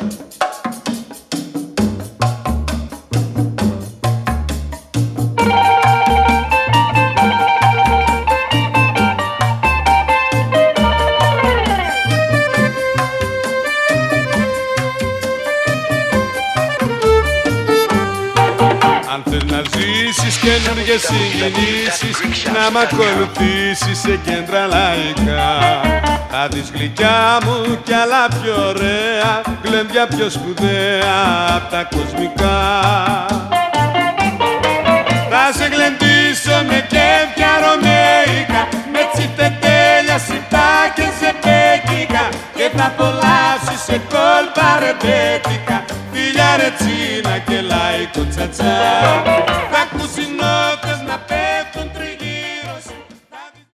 Αν θες να ζήσεις καινούργιες συγκινήσεις, να μ' ακολουθήσεις σε κέντρα λαϊκά, θα δεις γλυκιά μου κι άλλα πιο ωραία, γλέντια πιο σπουδαία απ' τα κοσμικά. Θα σε γλεντήσω με κέφια ρωμαϊκά, με τσιτετέλια, σιτά και ζεμπέκικα, και θα απολαύσεις σε κόλπα ρεμπέτικα, φιλιά ρετσίνα και λαϊκό τσατσά.